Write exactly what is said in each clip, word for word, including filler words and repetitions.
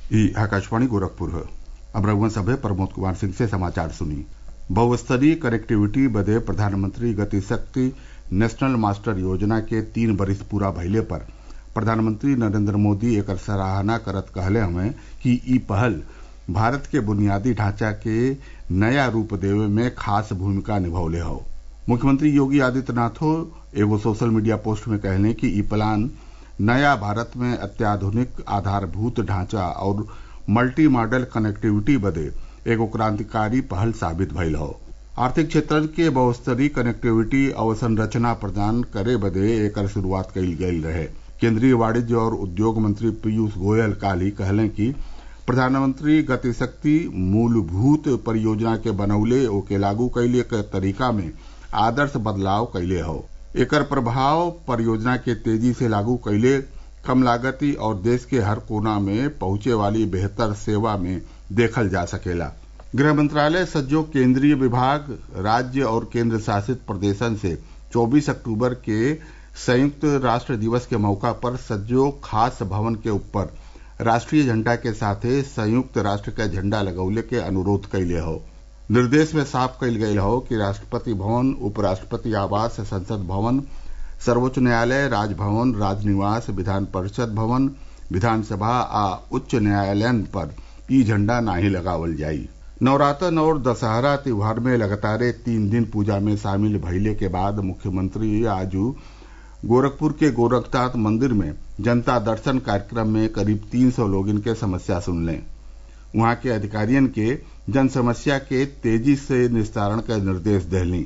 ई आकाशवाणी गोरखपुर है। अब रघुवंश सभे प्रमोद कुमार सिंह से समाचार सुनी। बहुस्तरीय कनेक्टिविटी बदे प्रधानमंत्री गति शक्ति नेशनल मास्टर योजना के तीन बरिस पूरा भइले पर प्रधानमंत्री नरेंद्र मोदी एकर सराहना करत कहले हवे कि ई पहल भारत के बुनियादी ढांचा के नया रूप देवे में खास भूमिका निभौले हौ। मुख्यमंत्री योगी आदित्यनाथो एगो सोशल मीडिया पोस्ट में कहले कि ई प्लान नया भारत में अत्याधुनिक आधारभूत ढांचा और मल्टी मॉडल कनेक्टिविटी बदे एगो क्रांतिकारी पहल साबित भइल हौ। आर्थिक क्षेत्रन के बहुस्तरीय कनेक्टिविटी अवसंरचना प्रदान करे बदे एकर शुरुआत कइल गइल रहे। केंद्रीय वाणिज्य और उद्योग मंत्री पीयूष गोयल काल ही कहले कि प्रधानमंत्री गति शक्ति मूलभूत परियोजना के बनौले ओके लागू कइले के तरीका में आदर्श बदलाव कइले हौ। एकर प्रभाव परियोजना के तेजी से लागू कइले, कम लागती और देश के हर कोना में पहुंचे वाली बेहतर सेवा में देखल जा सकेला। गृह मंत्रालय सज्जो केंद्रीय विभाग, राज्य और केंद्र शासित प्रदेशन से चौबीस अक्टूबर के संयुक्त राष्ट्र दिवस के मौका पर सज्जो खास भवन के ऊपर राष्ट्रीय झंडा के साथे संयुक्त राष्ट्र का झंडा लगौले के अनुरोध कइले हौ। निर्देश में साफ कइल गइल हौ कि राष्ट्रपति भवन, उपराष्ट्रपति आवास, संसद भवन, सर्वोच्च न्यायालय, राजभवन, राजनिवास, विधान परिषद भवन, विधानसभा आ उच्च न्यायालयन पर ई झंडा नाही लगावल जाई। नवरातन और दशहरा त्योहार में लगातार तीन दिन पूजा में शामिल भइले के बाद मुख्यमंत्री आजू गोरखपुर के गोरखनाथ मंदिर में जनता दर्शन कार्यक्रम में करीब तीन सौ लोगन के समस्या सुनले। वहां के अधिकारियन के जन समस्या के तेजी से निस्तारण के निर्देश देहली।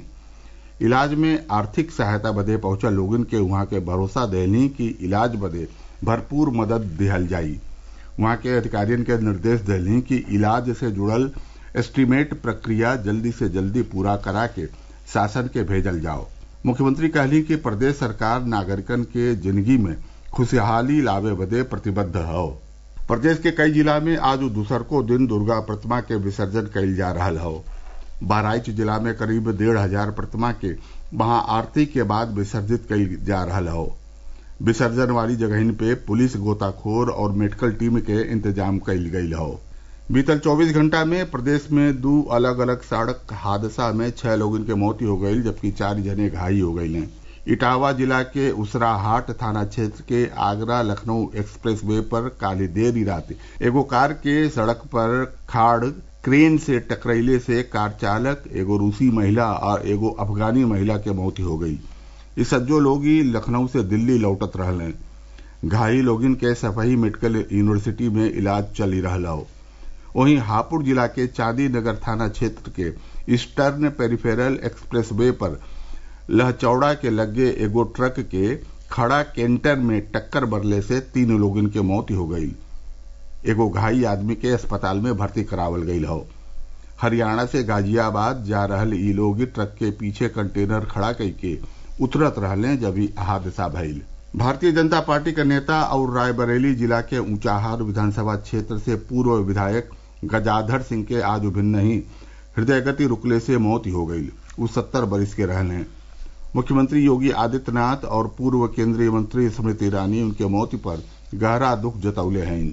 इलाज में आर्थिक सहायता बदे पहुंचल लोगन के वहां के भरोसा देहली कि इलाज बदे भरपूर मदद दिहल जाई। वहां के अधिकारियन के निर्देश देहली कि इलाज से जुड़ल एस्टीमेट प्रक्रिया जल्दी से जल्दी पूरा करा के शासन के भेजल जाओ। मुख्यमंत्री कहली कि प्रदेश सरकार नागरिकन के जिंदगी में खुशहाली लावे बदे प्रतिबद्ध हौ। प्रदेश के कई जिला में आज दूसरको दिन दुर्गा प्रतिमा के विसर्जन कइल जा रहल हौ। बहराइच जिला में करीब डेढ़ हजार प्रतिमा के महाआरती के बाद विसर्जित कइल जा रहल हौ। विसर्जन वाली जगहिन पे पुलिस, गोताखोर और मेडिकल टीम के इंतजाम कइल गइल हौ। बीतल चौबीस घंटा में प्रदेश में दो अलग अलग सड़क हादसा में छह लोगन के मौत हो गई, जबकि चार जने घायल हो गये। इटावा जिला के उसराहाट थाना क्षेत्र के आगरा लखनऊ एक्सप्रेस वे पर काली देर रात एगो कार के सड़क पर खाड़ क्रेन से टकराइले से कार चालक, एगो रूसी महिला और एगो अफगानी महिला के मौत हो गई। ये सज्जो लोग लखनऊ से दिल्ली लौटत रहले। घायल लोगन के सफाई मेडिकल यूनिवर्सिटी में इलाज चली रहल हौ। वहीं हापुड़ जिला के चांदी नगर थाना क्षेत्र के ईस्टर्न पेरिफेरल एक्सप्रेस वे पर लहचौड़ा के लगे एगो ट्रक के खड़ा कैंटर में टक्कर मरले से तीन लोगन के मौत हो गई। एगो घायल आदमी के अस्पताल में भर्ती करावल गई हौ। हरियाणा से गाजियाबाद जा रहल ई लोग ट्रक के पीछे कंटेनर खड़ा करके उतरत रहले जब ही हादसा भइल। भारतीय जनता पार्टी के नेता और रायबरेली जिला के ऊंचाहार विधानसभा क्षेत्र से पूर्व विधायक गजाधर सिंह के आज भिन्न ही हृदय गति रुकले से मौत हो गई। वो सत्तर बरिस के रहने। मुख्यमंत्री योगी आदित्यनाथ और पूर्व केंद्रीय मंत्री स्मृति ईरानी उनके मौत पर गहरा दुख जतौले हैं।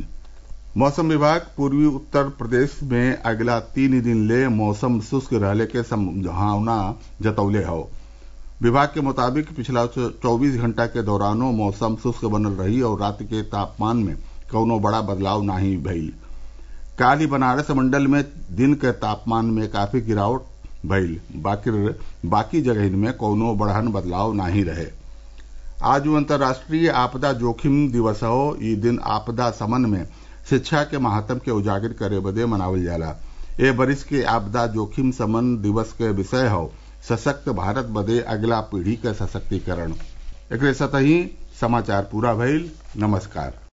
मौसम विभाग पूर्वी उत्तर प्रदेश में अगला तीन दिन ले मौसम शुष्क रहने के संभावना जतौले हौ। विभाग के मुताबिक पिछला चौबीस घंटा के दौरानो मौसम शुष्क बनल रही और रात के तापमान में कौनो बड़ा बदलाव नहीं भइल। काल ही बनारस मंडल में दिन के तापमान में काफी गिरावट भइल, बाकी बाकी जगह में कौनो बढ़हन बदलाव नहीं रहे। आज अंतर्राष्ट्रीय आपदा जोखिम दिवस हो। ई दिन आपदा समन में शिक्षा के महात्म के उजागर करे बदे मनावल जाला। ए बरिस के आपदा जोखिम समन दिवस के विषय हो सशक्त भारत बदे अगला पीढ़ी के सशक्तिकरण। एकरे साथ ही समाचार पूरा भइल। नमस्कार।